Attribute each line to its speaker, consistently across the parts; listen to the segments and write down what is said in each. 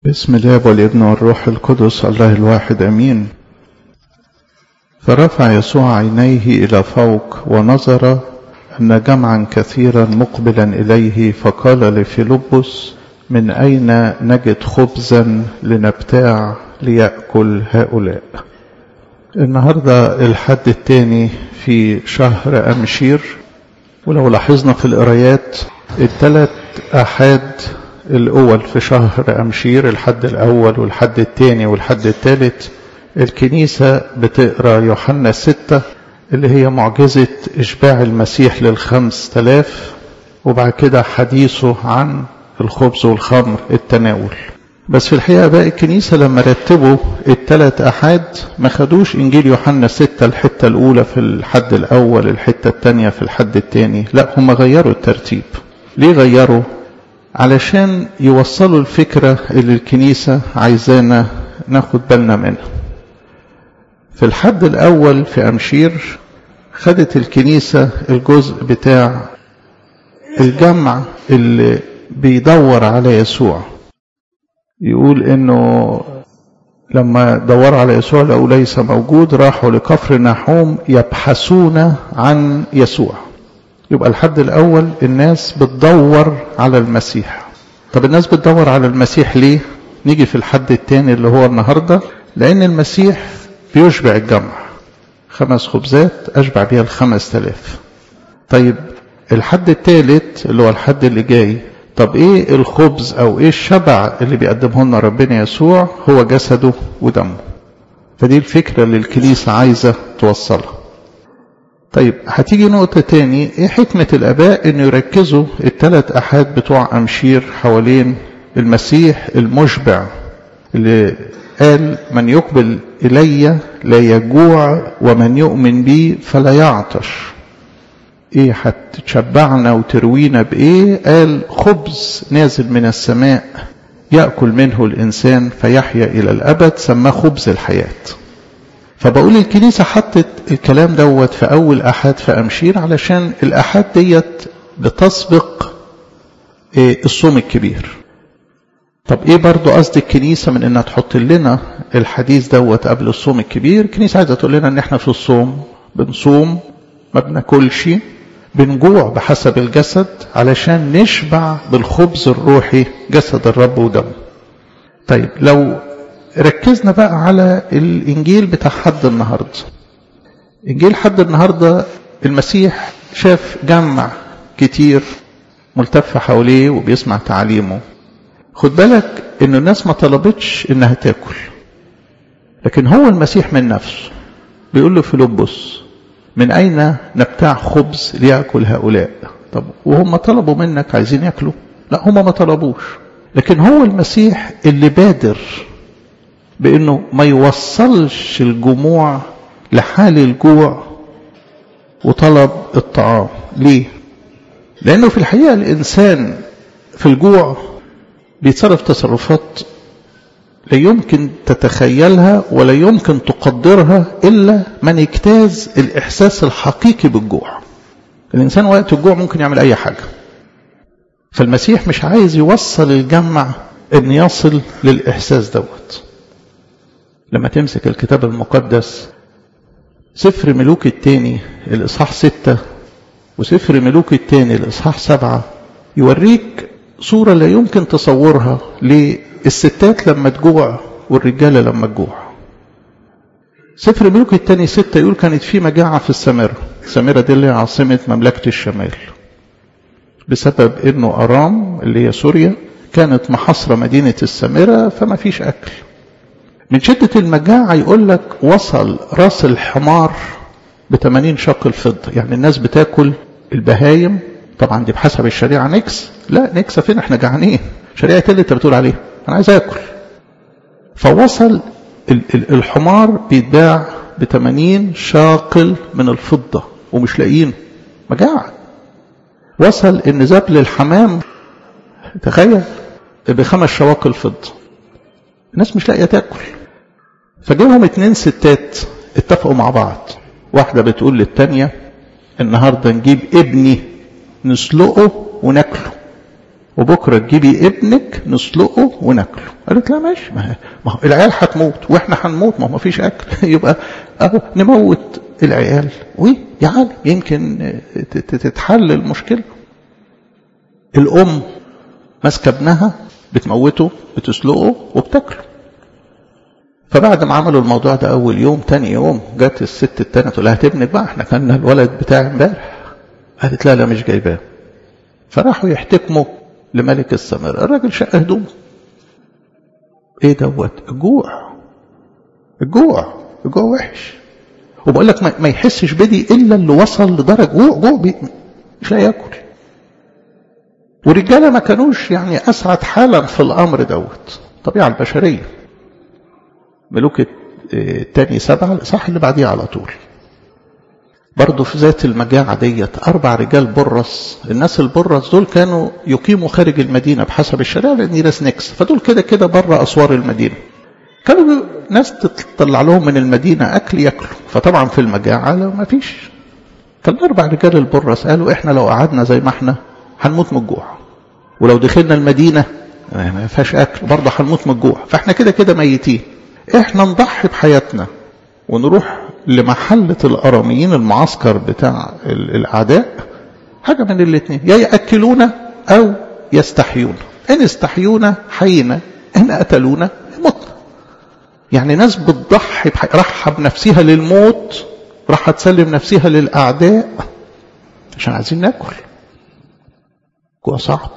Speaker 1: بسم الله والابن والروح القدس الله الواحد امين. فرفع يسوع عينيه الى فوق ونظر ان جمعا كثيرا مقبلا اليه، فقال لفيلبس: من اين نجد خبزا لنبتاع ليأكل هؤلاء؟ النهارده الحد الثاني في شهر امشير، ولو لاحظنا في القرايات الثلاث احاد الأول في شهر أمشير، الحد الأول والحد الثاني والحد الثالث، الكنيسة بتقرأ يوحنا 6 اللي هي معجزة إشباع المسيح لل5000، وبعد كده حديثه عن الخبز والخمر التناول. بس في الحقيقة بقى الكنيسة لما رتبوا الثلاث أحاد ما خدوش إنجيل يوحنا 6 الحتة الأولى في الحد الأول، الحتة الثانية في الحد الثاني، لا هم غيروا الترتيب. ليه غيروا؟ علشان يوصلوا الفكرة اللي الكنيسة عايزانا ناخد بالنا منها. في الحد الأول في أمشير خدت الكنيسة الجزء بتاع الجمع اللي بيدور على يسوع. يقول إنه لما دوروا على يسوع لقوا ليس موجود، راحوا لكفر نحوم يبحثون عن يسوع. يبقى الحد الأول الناس بتدور على المسيح. طب الناس بتدور على المسيح ليه؟ نيجي في الحد الثاني اللي هو النهاردة، لأن المسيح بيشبع الجمع، 5 خبزات أشبع بيها 5000. طيب الحد الثالث اللي هو الحد اللي جاي، طب إيه الخبز أو إيه الشبع اللي بيقدمه لنا ربنا يسوع؟ هو جسده ودمه. فدي الفكرة اللي الكنيسة عايزة توصلها. طيب هتيجي نقطة تاني، ايه حكمة الاباء ان يركزوا الثلاث احاد بتوع امشير حوالين المسيح المشبع اللي قال: من يقبل الي لا يجوع ومن يؤمن بي فلا يعطش. ايه هتشبعنا وتروينا بايه؟ قال: خبز نازل من السماء يأكل منه الانسان فيحيا الى الابد، سماه خبز الحياة. فبقول الكنيسة حطت الكلام دوت في أول أحد في أمشير علشان الأحد ديت بتسبق الصوم الكبير. طب إيه برضو قصد الكنيسة من إنها تحط لنا الحديث دوت قبل الصوم الكبير؟ الكنيسة عايزة تقول لنا إن إحنا في الصوم بنصوم، ما بناكلش، بنجوع بحسب الجسد علشان نشبع بالخبز الروحي جسد الرب ودمه. طيب لو ركزنا بقى على الإنجيل بتاع حد النهاردة، إنجيل حد النهاردة المسيح شاف جمع كتير ملتف حواليه وبيسمع تعاليمه. خد بالك إن الناس ما طلبتش إنها تاكل، لكن هو المسيح من نفسه بيقول له فيلبس: من أين نبتاع خبز ليأكل هؤلاء؟ طب وهم طلبوا منك عايزين يأكلوا؟ لا، هم ما طلبوش، لكن هو المسيح اللي بادر بأنه ما يوصلش الجموع لحال الجوع وطلب الطعام. ليه؟ لأنه في الحقيقة الإنسان في الجوع بيتصرف تصرفات لا يمكن تتخيلها ولا يمكن تقدرها إلا من اجتاز الإحساس الحقيقي بالجوع. الإنسان وقت الجوع ممكن يعمل أي حاجة. فالمسيح مش عايز يوصل الجمع أن يصل للإحساس دوت. لما تمسك الكتاب المقدس سفر ملوك الثاني الإصحاح 6 وسفر ملوك الثاني الإصحاح 7 يوريك صورة لا يمكن تصورها للستات لما تجوع والرجالة لما تجوع. سفر ملوك الثاني 6 يقول: كانت في مجاعة في السامرة. السامرة دي اللي هي عاصمة مملكة الشمال، بسبب انه أرام اللي هي سوريا كانت محاصرة مدينة السامرة فما فيش أكل. من شدة المجاعة يقول لك وصل راس الحمار ب80 شق الفضة. يعني الناس بتاكل البهايم، طبعا دي بحسب الشريعة نكس، لا نكسة فين، احنا جعانين، شريعة اللي انت بتقول عليها انا عايز اكل. فوصل الحمار بيتباع ب80 شاقل من الفضة ومش لاقيين، مجاعة. وصل ان ذبل الحمام تخيل ب5 شواقل فضة. الناس مش لاقيه تاكل. فجاهم 2 ستات اتفقوا مع بعض، واحدة بتقول للتانية: النهاردة نجيب ابني نسلقه وناكله. وبكرة تجيبي ابنك نسلقه وناكله. قالت لا ماشي، ما هو العيال هتموت واحنا هنموت، ما فيش اكل. يبقى اهو نموت العيال ويعني يمكن تتحل المشكلة. الام ماسكه ابنها بتموته بتسلقه وبتاكله. فبعد ما عملوا الموضوع ده اول يوم، تاني يوم جت الست التانية تقول لها ابنك بقى، احنا كنا الولد بتاعي امبارح. قالت لا مش جايباه. فراحوا يحتكموا لملك السامرة. الراجل شق هدومه. ايه دوت؟ الجوع وحش. وبقول لك ما يحسش بدي الا اللي وصل لدرجه جوع مش لا ياكل. والرجاله ما كانوش يعني اسعد حالا في الامر دوت، الطبيعه البشريه. ملوك الثاني 7 الإصحاح اللي بعديه على طول. برضه في ذات المجاعة ديت 4 رجال برص. الناس البرص دول كانوا يقيموا خارج المدينة بحسب الشريعة، لأن دي ناس نكس، فدول كده بره أسوار المدينة. كانوا ناس تطلع لهم من المدينة أكل يأكلوا، فطبعا في المجاعة لو ما فيش. فال4 رجال البرص قالوا إحنا لو قعدنا زي ما إحنا هنموت من الجوع، ولو دخلنا المدينة ما فيهاش أكل برضه هنموت من الجوع، فإحنا كده ميتين. إحنا نضحي بحياتنا ونروح لمحلة الأراميين، المعسكر بتاع الأعداء، حاجة من الاثنين، يا يأكلونا أو يستحيونا. إن استحيونا حينا، إن قتلونا متنا. يعني ناس بتضحي راح بنفسها للموت، راح تسلم نفسها للأعداء عشان عايزين ناكل. جوع صعب.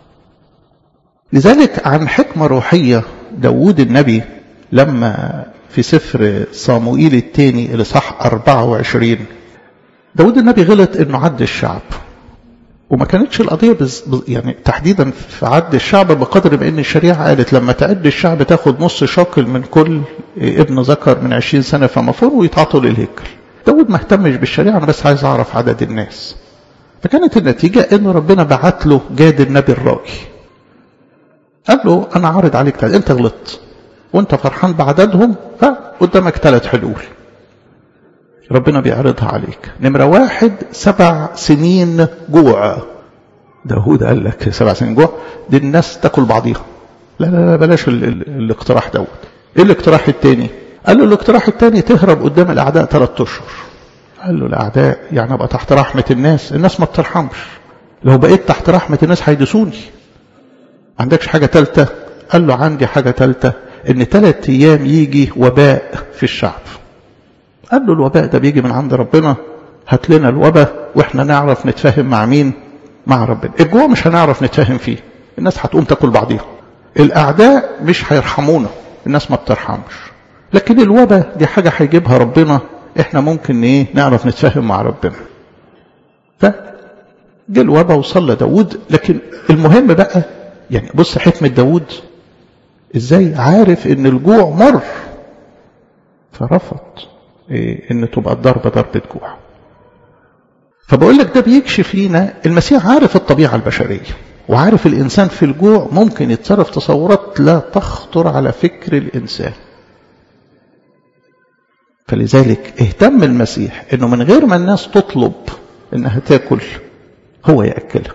Speaker 1: لذلك عن حكمة روحية داود النبي لما في سفر صاموئيل الثاني الإصحاح 24 داود النبي غلط انه عد الشعب، وما كانتش القضية يعني تحديدا في عد الشعب بقدر ما ان الشريعة قالت لما تعد الشعب تاخد نص شاكل من كل ابن ذكر من 20 سنة فما فوق ويتعطوا للهيكل. داود ما اهتمش بالشريعة، انا بس عايز اعرف عدد الناس. فكانت النتيجة ان ربنا بعت له جاد النبي الراجي، قال له انا عارض عليك تعد، انت غلطت وانت فرحان بعددهم، فقدامك 3 حلول ربنا بيعرضها عليك. نمرة 1 7 سنين جوع. داود قال لك 7 سنين جوع دي الناس تاكل بعضيها. لا بلاش الاقتراح دوت. ايه الاقتراح الثاني؟ قال له الاقتراح الثاني تهرب قدام الاعداء 3 اشهر. قال له الاعداء يعني ابقى تحت رحمة الناس ما بترحمش، لو بقيت تحت رحمة الناس هيدسوني. عندكش حاجة 3؟ قال له عندي حاجة 3، ان 3 ايام يجي وباء في الشعب. قال له الوباء ده بيجي من عند ربنا، هات لنا الوباء واحنا نعرف نتفاهم مع مين؟ مع ربنا. الجوع مش هنعرف نتفاهم فيه، الناس هتقوم تاكل بعضيها. الاعداء مش هيرحمونا، الناس ما بترحمش. لكن الوباء دي حاجة هيجيبها ربنا، احنا ممكن نعرف نتفاهم مع ربنا. فجاء الوباء وصلى داود. لكن المهم بقى يعني بص حكمة داود ازاي عارف ان الجوع مر، فرفض ان تبقى ضربة جوع. فبقول لك ده بيكشف لينا المسيح عارف الطبيعة البشرية، وعارف الانسان في الجوع ممكن يتصرف تصورات لا تخطر على فكر الانسان. فلذلك اهتم المسيح انه من غير ما الناس تطلب انها تاكل هو يأكلها.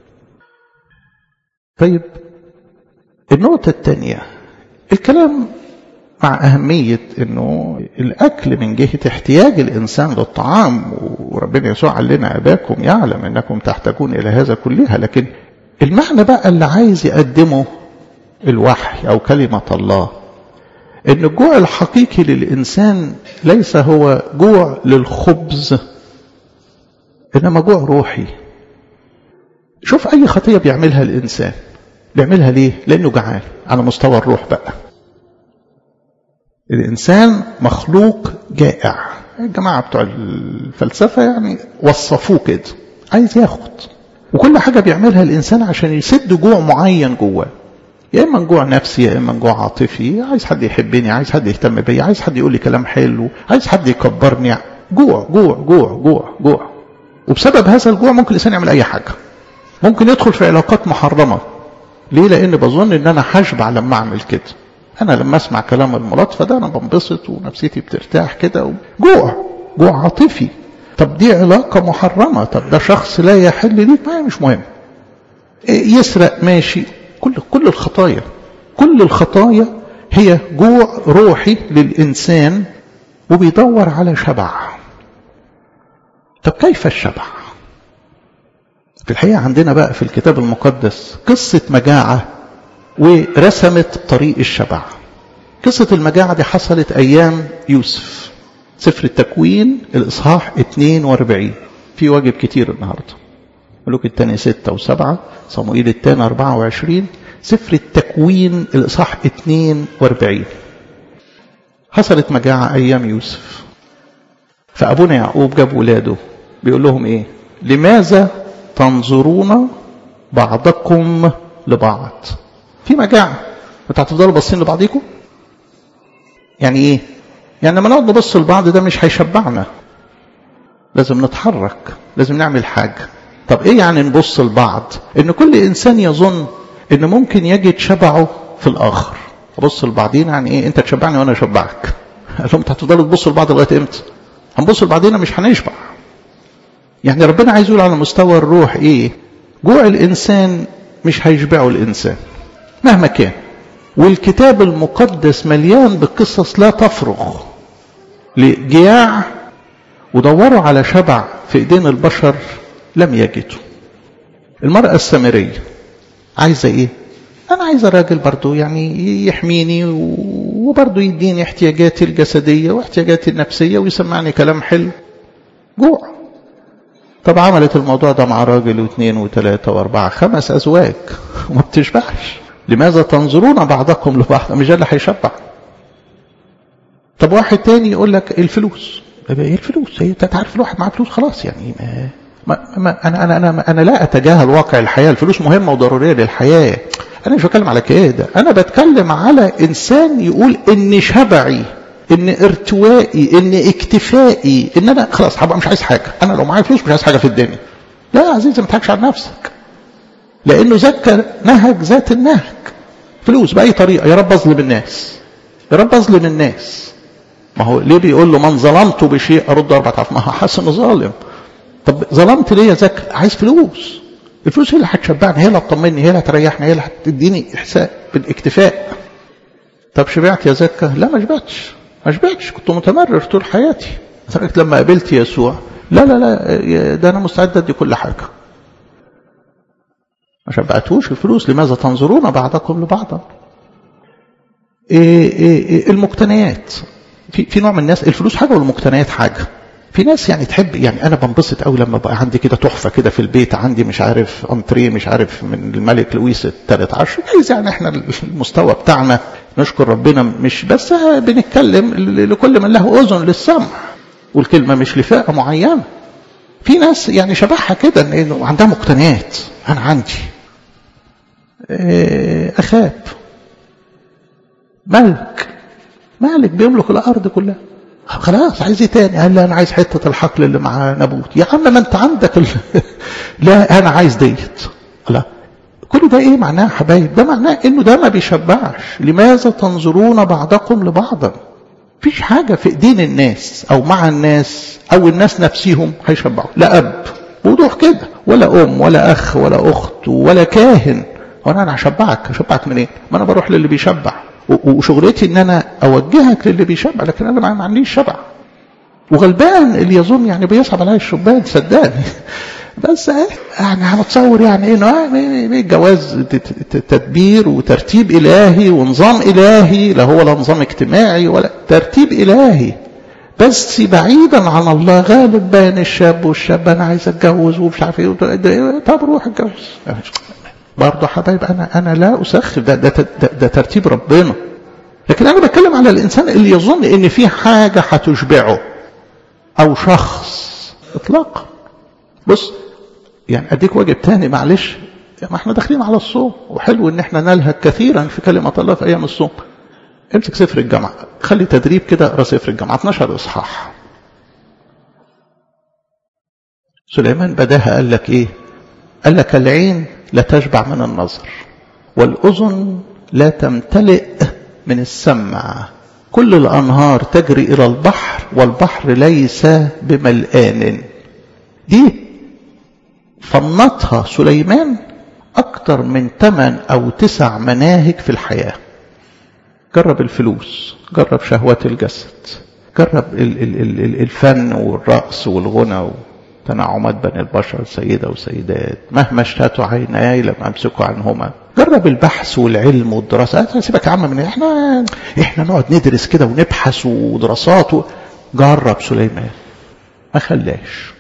Speaker 1: طيب النقطة الثانية، الكلام مع أهمية أنه الأكل من جهة احتياج الإنسان للطعام، وربنا يسوع قال لنا أباكم يعلم أنكم تحتاجون إلى هذا كلها. لكن المعنى بقى اللي عايز يقدمه الوحي أو كلمة الله، أن الجوع الحقيقي للإنسان ليس هو جوع للخبز، إنما جوع روحي. شوف أي خطية بيعملها الإنسان بيعملها ليه؟ لأنه جعان على مستوى الروح. بقى الإنسان مخلوق جائع. الجماعة بتوع الفلسفة يعني وصفوه كده، عايز ياخد. وكل حاجة بيعملها الإنسان عشان يسد جوع معين جواه، يا إما جوع نفسي يا إما جوع عاطفي. عايز حد يحبني، عايز حد يهتم بي، عايز حد يقول لي كلام حلو، عايز حد يكبرني. جوع جوع جوع جوع جوع. وبسبب هذا الجوع ممكن الإنسان يعمل أي حاجة. ممكن يدخل في علاقات محرمة. ليه؟ لأن بظن إن أنا هشبع لما أعمل كده. أنا لما أسمع كلام الملاطفة ده أنا بنبسط ونفسيتي بترتاح كده. جوع عاطفي. طب دي علاقة محرمة، طب ده شخص لا يحل ليك، ما مش مهم. يسرق ماشي، كل الخطايا، كل الخطايا هي جوع روحي للإنسان وبيدور على شبع. طب كيف الشبع؟ في الحقيقة عندنا بقى في الكتاب المقدس قصة مجاعة ورسمت طريق الشبع. قصة المجاعة دي حصلت أيام يوسف. سفر التكوين الإصحاح 42. في واجب كتير النهاردة. ملوك الثاني 6 و7، صموئيل الثاني 24، سفر التكوين الإصحاح 42. حصلت مجاعة أيام يوسف، فأبونا يعقوب جاب ولاده بيقول لهم إيه؟ لماذا تنظرون بعضكم لبعض؟ في مجاعة، انتوا هتفضلوا باصين لبعضيكم؟ يعني ايه؟ يعني لما نقعد نبص لبعض ده مش هيشبعنا، لازم نتحرك، لازم نعمل حاجة. طب ايه يعني نبص لبعض؟ ان كل انسان يظن ان ممكن يجد شبعه في الاخر. ابص لبعضين يعني ايه؟ انت تشبعني وانا اشبعك. قال لهم انتوا هتفضلوا تبصوا لبعض لغايه امتى؟ هنبص لبعضينا مش هنشبع. يعني ربنا عايز يقول على مستوى الروح ايه؟ جوع الانسان مش هيشبعه الانسان مهما كان. والكتاب المقدس مليان بقصص لا تفرغ لجياع ودوروا على شبع في ايدين البشر لم يجدوا. المرأة السامرية عايزة ايه؟ انا عايزة راجل برضو يعني يحميني وبرضو يديني احتياجاتي الجسدية واحتياجاتي النفسية ويسمعني كلام حلو. جوع. طب عملت الموضوع ده مع راجل واثنين وثلاثة واربعة 5 ازواج وما بتشبعش. لماذا تنظرون بعضكم لبعض؟ مش ده اللي هيشبع. طب واحد تاني يقول لك الفلوس. ايه الفلوس؟ هي انت عارف الواحد معاه فلوس خلاص يعني انا لا اتجاهل واقع الحياه، الفلوس مهمه وضروريه للحياه. انا مش بتكلم على كده، انا بتكلم على انسان يقول ان شبعي، ان ارتوائي، ان اكتفائي، ان انا خلاص هبقى مش عايز حاجه. انا لو معايا فلوس مش عايز حاجه في الدنيا. لا يا عزيزي ما تضحكش على نفسك، لانه ذكر نهج ذات النهج. فلوس باي طريقه، يا رب اظلم الناس، يا رب اظلم الناس. ما هو ليه بيقول له من ظلمته بشيء ارد 4 أضعاف؟ ما هو حسن ظالم. طب ظلمت ليه يا زكي؟ عايز فلوس. الفلوس هي اللي هتشبعني، هي اللي هتطمني، هي اللي هتريحني، هي اللي هتديني احساس بالاكتفاء. طب شبعت يا زكي؟ لا ما شبعتش، ما شبعتش، كنت متمرر طول حياتي لغايه لما قابلت يسوع. لا لا لا، ده انا مستعد ادي كل حاجه. ما شبعتوش الفلوس. لماذا تنظرون بعضكم لبعض؟ المقتنيات. في نوع من الناس الفلوس حاجه والمقتنيات حاجه. في ناس يعني تحب، يعني انا بنبسط قوي لما بقى عندي كده تحفه كده في البيت، عندي مش عارف انتريه مش عارف من الملك لويس ال13. عايز يعني احنا المستوى بتاعنا نشكر ربنا، مش بس بنتكلم لكل من له اذن للسمع، والكلمه مش لفئه معينه. في ناس يعني شبهها كده انه عندها مقتنيات. انا عندي اخاب مالك بيملك الارض كلها، خلاص عايز ايه تاني؟ قال لا انا عايز حته الحقل اللي مع نابوت. يا عم ما انت عندك لا انا عايز ديت. لا، كل ده ايه معناه يا حبايب؟ ده معناه انه ده ما بيشبعش. لماذا تنظرون بعضكم لبعضا؟ فيش حاجه في ايدين الناس او مع الناس او الناس نفسهم هيشبعوا. لا اب بوضوح كده، ولا ام ولا اخ ولا اخت ولا كاهن. وانا هشبعك منين؟ ما انا بروح للي بيشبع، وشغلتي ان انا اوجهك للي بيشبع، لكن انا ما عنديش شبع. وغلبان اللي يظن يعني بيصعب عليا الشبان، صدقني. بس يعني هنتصور يعني ايه الجواز تدبير وترتيب الهي ونظام الهي، لا هو لا نظام اجتماعي ولا ترتيب الهي، بس بعيدا عن الله. غالب بين الشاب والشاب انا عايز اتجوز ومش عارف ايه. طب روح اتجوز برضه حبايب. انا لا اسخف، ده ترتيب ربنا. لكن انا بتكلم على الانسان اللي يظن ان في حاجه هتشبعه او شخص اطلاقا. بص يعني اديك واجب تاني معلش، ما احنا داخلين على الصوم، وحلو ان احنا نلهج كثيرا في كلمه الله في ايام الصوم. امسك سفر الجامعه، خلي تدريب كده، اقرا سفر الجامعه 12 اصحاح. سليمان بداها قال لك ايه؟ قال لك العين لا تشبع من النظر، والأذن لا تمتلئ من السمع، كل الأنهار تجري إلى البحر والبحر ليس بملآن. دي فنطها سليمان أكتر من 8 أو 9 مناهج في الحياة. جرب الفلوس، جرب شهوات الجسد، جرب الفن والرقص والغنى وتنعمات بني البشر سيدة وسيدات، مهما اشتهتوا عيناي لم أمسكوا عنهما. جرب البحث والعلم والدراسة. سيبك يا عم من احنا نقعد ندرس كده ونبحث ودراسات جرب سليمان، ما خلاش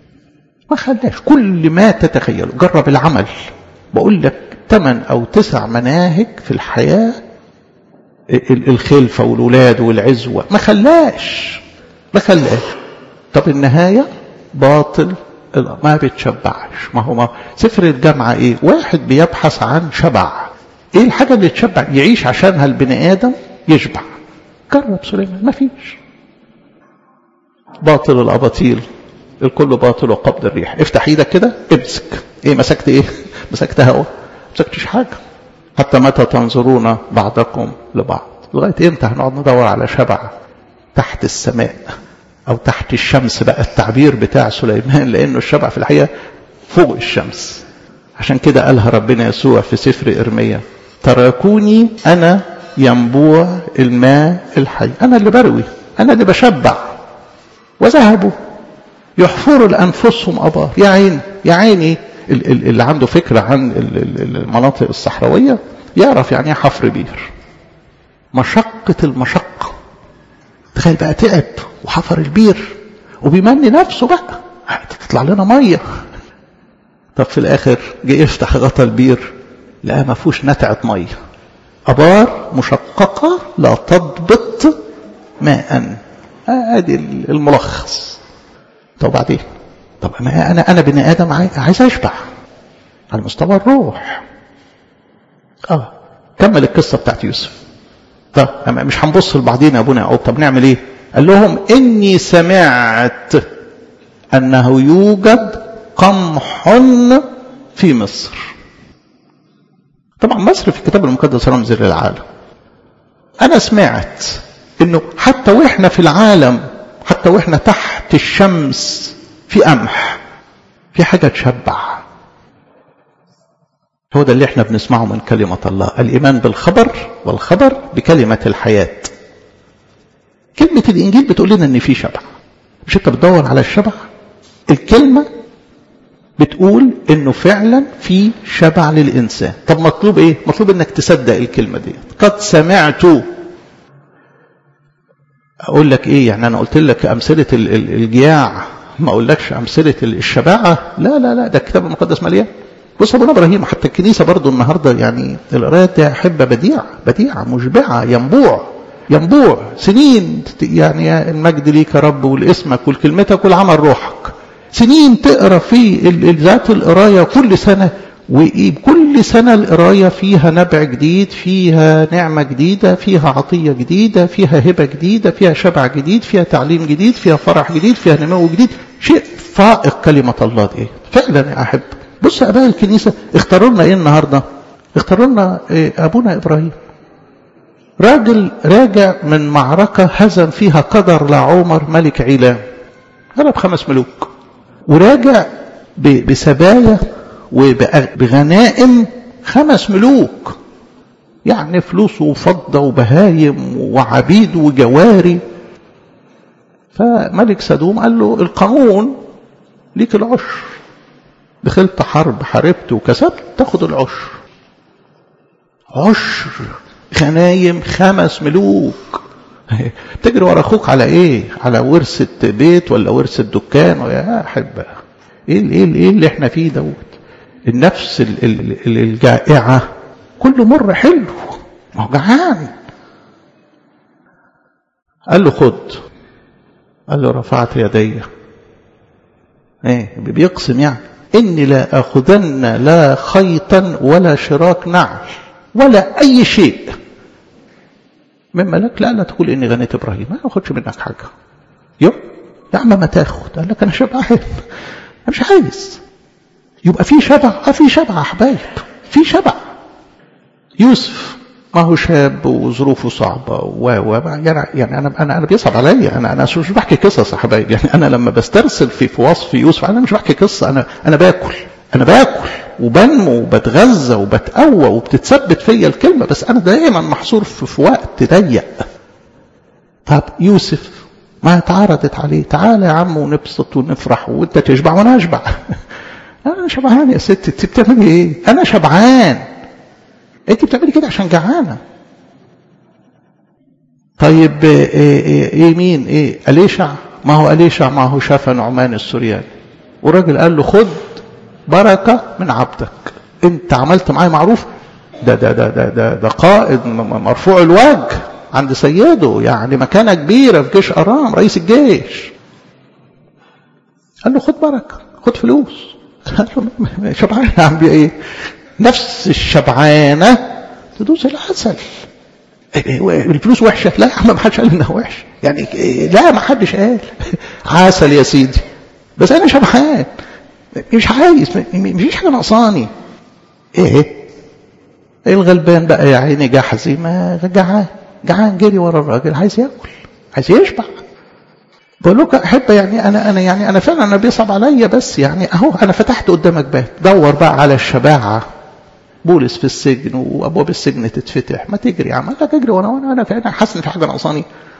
Speaker 1: كل ما تتخيل. جرب العمل، بقول لك 8 أو 9 مناهج في الحياة، الخلفة والولاد والعزوة، ما خلاش. طب النهاية باطل، ما بتشبعش. ما هو سفر الجامعة ايه؟ واحد بيبحث عن شبع. ايه الحاجة اللي تشبع يعيش عشانها البني آدم يشبع؟ جرب سليمان، ما فيش. باطل الأباطيل، الكل باطل وقبض الريح. افتح ايدك كده امسك. ايه مسكت؟ ايه مسكت؟ هوا، مسكتش حاجة. حتى متى تنظرون بعضكم لبعض؟ لغاية امتى هنقعد ندور على شبع تحت السماء او تحت الشمس؟ بقى التعبير بتاع سليمان، لانه الشبع في الحقيقة فوق الشمس. عشان كده قالها ربنا يسوع في سفر إرميا: تركوني انا ينبوع الماء الحي. انا اللي بروي، انا اللي بشبع. وذهبوا يحفروا لأنفسهم أبار. يا عيني اللي عنده فكرة عن المناطق الصحراوية يعرف يعني ايه حفر بير. مشقة المشقة. تخيل بقى تعب وحفر البير وبيمني نفسه بقى تطلع لنا مية. طب في الآخر جه يفتح غطا البير لقى ما فيهوش نتعة مية. أبار مشققة لا تضبط ماء. ادي الملخص. طب بعدين، طب انا بني ادم عايز اشبع على مستوى الروح. كمل القصه بتاعت يوسف. طب مش هنبص لبعضينا يا ابونا يعقوب، طب نعمل ايه؟ قال لهم: اني سمعت انه يوجد قمح في مصر. طبعا مصر في الكتاب المقدس رمز للعالم. انا سمعت انه حتى واحنا في العالم، حتى واحنا تحت الشمس، في قمح، في حاجة تشبع. هو ده اللي احنا بنسمعه من كلمة الله، الإيمان بالخبر والخبر بكلمة الحياة. كلمة الإنجيل بتقول لنا ان في شبع. مش انت بتدور على الشبع؟ الكلمة بتقول انه فعلا في شبع للإنسان. طب مطلوب ايه؟ مطلوب انك تصدق الكلمة دي. قد سمعت. اقول لك ايه يعني؟ انا قلت لك امثله الجياع، ما اقولكش امثله الشباعه. لا ده الكتاب المقدس مليان. بص ابونا ابراهيم، حتى الكنيسه برضو النهارده يعني القراءات دي احبه بديعه مشبعه، ينبوع سنين. يعني المجد ليك يا رب ولاسمك ولكلمتك ولعمل روحك. سنين تقرا في ذات القرايه كل سنه، وكل سنة القراية فيها نبع جديد، فيها نعمة جديدة، فيها عطية جديدة، فيها هبة جديدة، فيها شبع جديد، فيها تعليم جديد، فيها فرح جديد، فيها نمو جديد. شيء فائق كلمة الله دي فعلا يا أحب. بص أباء الكنيسة اختاروا لنا ايه النهاردة؟ اختاروا لنا أبونا إبراهيم، راجل راجع من معركة هزم فيها قدر لعمر ملك عيلام، غلب 5 ملوك، وراجع بسبايا وبغنائم 5 ملوك، يعني فلوس وفضة وبهايم وعبيد وجواري. فملك سدوم قال له: القانون ليك العشر، دخلت حرب، حاربت وكسبت، تاخد العشر. عشر غنايم 5 ملوك. بتجري ورا اخوك على ايه؟ على ورثة بيت ولا ورثة دكان؟ يا احبه ايه اللي احنا فيه دوت؟ النفس الجائعة كل مر حلو، ما هو جعان. قال له: خد. قال له: رفعت يدي. بيقسم يعني: إني لا أخذن لا خيطا ولا شراك نعل ولا أي شيء مما لك، لا تقول إني غنيت إبراهيم، ما أخذش منك حاجة. يا عم ما تاخد. قال لك: أنا شبعان، أنا مش عايز. يبقى في شبع. في شبع يا حبايب، في شبع. يوسف ما هو شاب وظروفه صعبة يعني أنا بيصعب عليا. أنا مش بحكي قصص يا حبايب. يعني أنا لما بسترسل في وصف يوسف أنا مش بحكي قصة، أنا باكل. انا باكل وبنمو وبتغذى وبتقوى وبتتثبت فيا الكلمة، بس انا دائما محصور في وقت ضيق. طب يوسف ما اتعرضت عليه، تعالى يا عم ونبسط ونفرح وانت تشبع وانا اشبع. انا شبعان يا ست، انت بتعملي ايه؟ انا شبعان، انت بتعملي كده عشان جعانه. طيب ايه مين ايه؟ أليشع، ما هو أليشع ما هو شاف نعمان السورياني، والراجل قال له خد بركه من عبدك، انت عملت معايا معروف. ده قائد مرفوع الوجه عند سيده، يعني مكانه كبيره في جيش ارام، رئيس الجيش. قال له خد بركه، خد فلوس. قال له شبعان يا عم ايه؟ نفس الشبعانه تدوس العسل. الفلوس وحشه؟ لا يا عم ما حدش قال انها وحشه، يعني لا ما حدش قال. عسل يا سيدي، بس انا شبعان، مش عايز، مفيش حاجه ناقصاني. ايه الغلبان بقى يا عيني جحزي، ما جعان جري ورا الراجل، عايز ياكل، عايز يشبع. بقول لك احب، يعني انا فعلا انا بيصعب عليا، بس يعني اهو انا فتحت قدامك باب، دور بقى على الشباعه. بولس في السجن وابواب السجن تتفتح، ما تجري يا عم. قال لك اجري وانا فعلا حاسس ان في حاجه ناقصاني.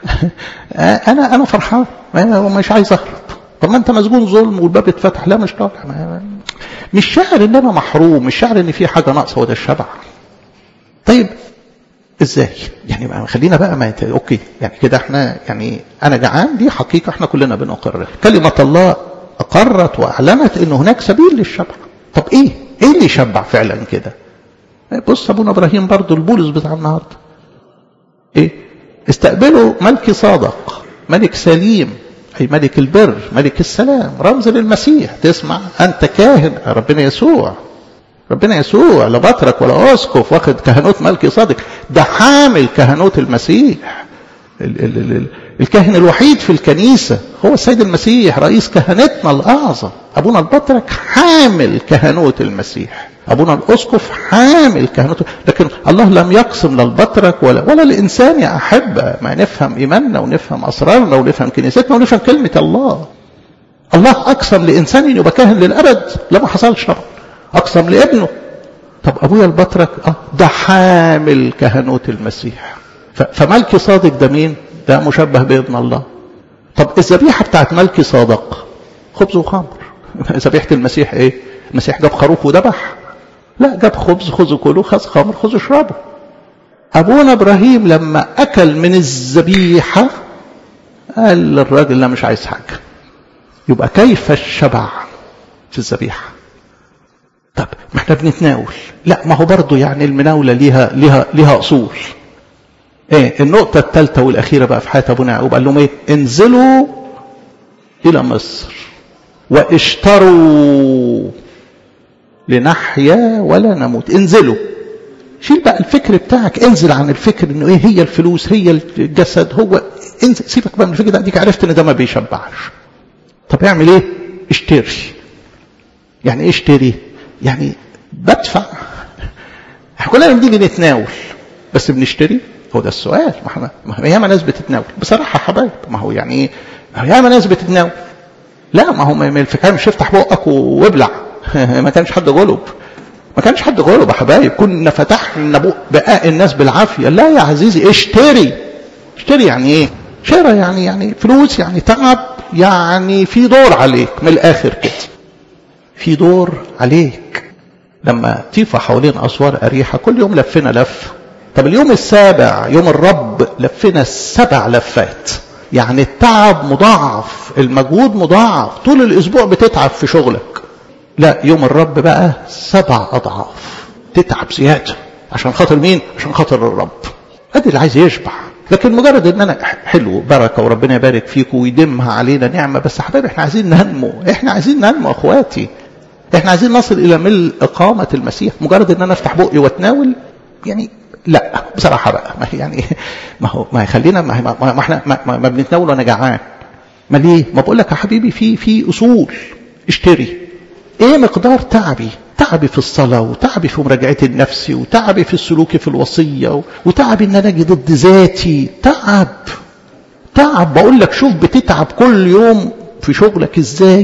Speaker 1: انا فرحان ومش عايز اهرب. طب ما انت مسجون ظلم والباب اتفتح، لا مش طالع، مش شاعر ان انا محروم، مش شاعر ان في حاجه ناقصه، وده الشبع. طيب ازاي يعني؟ خلينا بقى ما اوكي يعني كده احنا يعني انا جعان، دي حقيقه احنا كلنا بنقرها. كلمه الله اقرت واعلنت ان هناك سبيل للشبع. طب ايه اللي يشبع فعلا كده؟ بص ابونا ابراهيم برضو البولس بتاع النهارده ايه؟ استقبلوا ملك صادق، ملك سليم، اي ملك البر، ملك السلام، رمز للمسيح. تسمع انت كاهن ربنا يسوع، لا بطرك ولا اسقف، واخد كهنوت ملك صادق، ده حامل كهنوت المسيح. الكاهن الوحيد في الكنيسة هو السيد المسيح، رئيس كهنتنا الأعظم. أبونا البطرك حامل كهنوت المسيح، أبونا الأسقف حامل كهنوت. لكن الله لم يقسم للبطرك ولا الإنسان يا أحبة. ما نفهم إيماننا ونفهم أسرارنا ونفهم كنيستنا ونفهم كلمة الله. الله أقسم لإنسان يبقى كاهن للأبد؟ لا، ما حصلش طبعا. أقسم لابنه. طب أبويا البطرك ده حامل كهنوت المسيح. فملكي صادق ده مين؟ ده مشبه بابن الله. طب الذبيحة بتاعت ملكي صادق خبز وخمر. ذبيحة المسيح ايه؟ المسيح جاب خروف وذبح؟ لا، جاب خبز، خذوا كلوا، خذ خمر، خذوا اشربوا. ابونا ابراهيم لما اكل من الذبيحة قال للراجل لا مش عايز حاجة. يبقى كيف الشبع في الذبيحة؟ طب ما احنا بنتناول، لا ما هو برضو يعني المناولة ليها اصول. ايه النقطة الثالثة والأخيرة بقى في حياة أبونا يعقوب؟ قال لهم ايه؟ انزلوا إلى مصر واشتروا لنحيا ولا نموت. انزلوا، شيل بقى الفكر بتاعك، انزل عن الفكر انه ايه هي الفلوس، هي الجسد، هو انزل، سيبك بقى من الفكر ده. اديك عرفت ان ده ما بيشبعش. طب اعمل ايه؟ اشتري. يعني ايه اشتري؟ يعني بدفع. احنا كلنا بنيجي نتناول بس بنشتري؟ هو ده السؤال. ما هو ياما ناس بتتناول بصراحة حبايب. ما هو يعني ايه؟ ياما ناس بتتناول. لا، ما هو ما الفكرة مش افتح بقك وابلع. ما كانش حد غلب، يا حبايب. كنا فتحنا بقاء الناس بالعافية. لا يا عزيزي، اشتري. يعني ايه شراء؟ يعني فلوس، يعني تعب، يعني في دور عليك. من الاخر كده في دور عليك. لما تيفا حوالين اسوار اريحة كل يوم لفنا لف. طب اليوم السابع يوم الرب لفنا 7 لفات. يعني التعب مضاعف، المجهود مضاعف. طول الاسبوع بتتعب في شغلك، لا يوم الرب بقى 7 أضعاف تتعب زيادة. عشان خاطر مين؟ عشان خاطر الرب. ادي اللي عايز يشبع. لكن مجرد ان انا حلو بركة وربنا يبارك فيكم ويدمها علينا نعمة، بس حبايبي احنا عايزين ننمو اخواتي. احنا عايزين نصل الى ملء اقامة المسيح. مجرد ان انا افتح بقي واتناول يعني لا بصراحة بقى. ما يخلينا ما احنا ما بنتناول وانا جعان. ما ليه؟ ما بقول لك يا حبيبي في اصول. اشتري. ايه مقدار تعبي في الصلاة، وتعبي في مراجعتي لنفسي، وتعبي في السلوك في الوصية، وتعبي ان انا اجي ضد ذاتي. تعب. بقول لك شوف بتتعب كل يوم في شغلك ازاي.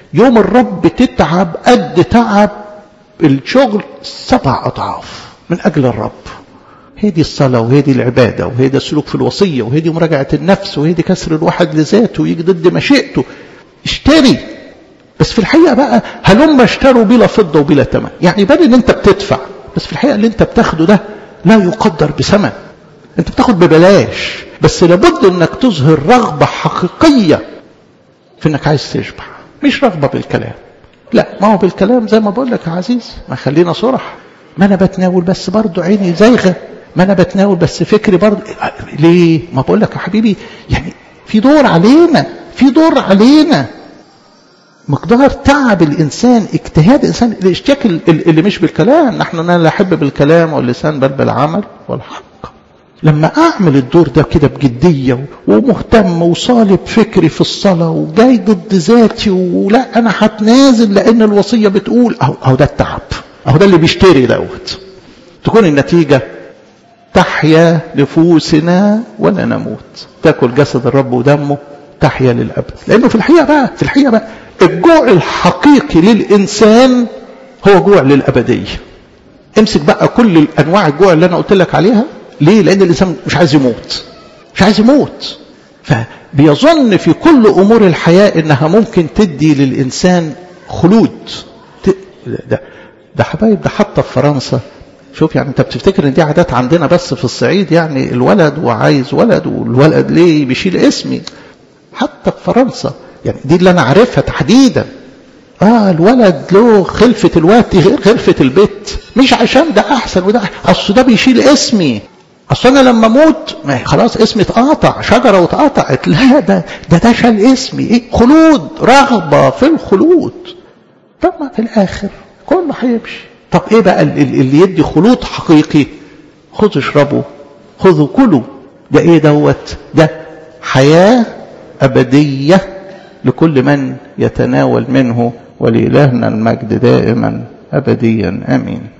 Speaker 1: يوم الرب تتعب قد تعب الشغل 7 أضعاف من أجل الرب. هي دي الصلاة، وهي دي العبادة، وهي دي السلوك في الوصية، وهي دي مراجعة النفس، وهي دي كسر الواحد لذاته ويجي ضد مشيئته. اشتري. بس في الحقيقة بقى هلما اشتروا بلا فضة وبلا ثمن. يعني يبان ان انت بتدفع، بس في الحقيقة اللي انت بتاخده ده لا يقدر بثمن. انت بتاخد ببلاش، بس لابد انك تظهر رغبة حقيقية في انك عايز تشبع، مش رغبة بالكلام. لا، ما هو بالكلام زي ما بقول لك يا عزيز، ما خلينا صرح، ما انا بتناول بس برضو عيني زايغة، ما انا بتناول بس فكري برضو. ليه؟ ما بقول لك يا حبيبي، يعني في دور علينا، في دور علينا. مقدار تعب الإنسان، اجتهاد الإنسان، الاشتياق اللي مش بالكلام. نحن لا نحب بالكلام واللسان بل بالعمل والحق. لما أعمل الدور ده كده بجدية ومهتم وصالب فكري في الصلاة وجاي ضد ذاتي ولا أنا هتنازل لأن الوصية بتقول، أهو ده التعب، أهو ده اللي بيشتري دوت. تكون النتيجة تحيا نفوسنا ولا نموت، تأكل جسد الرب ودمه تحيا للأبد. لأنه في الحقيقة بقى الجوع الحقيقي للإنسان هو جوع للأبدية. امسك بقى كل أنواع الجوع اللي أنا قلت لك عليها. ليه؟ لأن الإنسان مش عايز يموت، مش عايز يموت، فبيظن في كل أمور الحياة إنها ممكن تدي للإنسان خلود. ده حبايب، ده حتى في فرنسا. شوف، يعني انت بتفتكر ان دي عادات عندنا بس في الصعيد، يعني الولد وعايز ولد، والولد ليه بيشيل اسمي. حتى في فرنسا، يعني دي اللي انا عارفها تحديدا. الولد له خلفة الوقت غير خلفة البيت، مش عشان ده احسن وده اصل ده بيشيل اسمي، اصل انا لما اموت خلاص اسمي اتقاطع، شجرة واتقاطعت. لا، ده شال اسمي. ايه؟ خلود، رغبة في الخلود. طب ما في الاخر كله هيمشي. طب ايه بقى اللي يدي خلود حقيقي؟ خذوا اشربوا، خذوا كلوا. ده ايه دوت؟ ده حياة أبدية لكل من يتناول منه، ولإلهنا المجد دائما أبديا آمين.